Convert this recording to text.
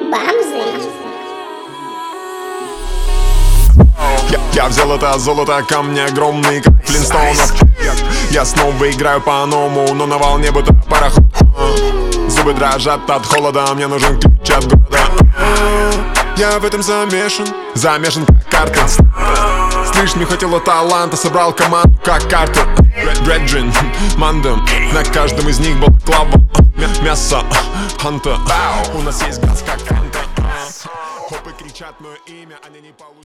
бомжи. Я взял это золото, камни огромные, как Флинстоунов. Я снова играю по-новому, но на волне будто пароход. Зубы дрожат от холода, мне нужен ключ от города. Я в этом замешан как карта. Слышь, не хватило таланта, собрал команду как карта. Дреджин, мандем, на каждом из них был клава. Мясо, ханта, у нас есть газ как фанта. Хопы кричат мое имя, они не получат.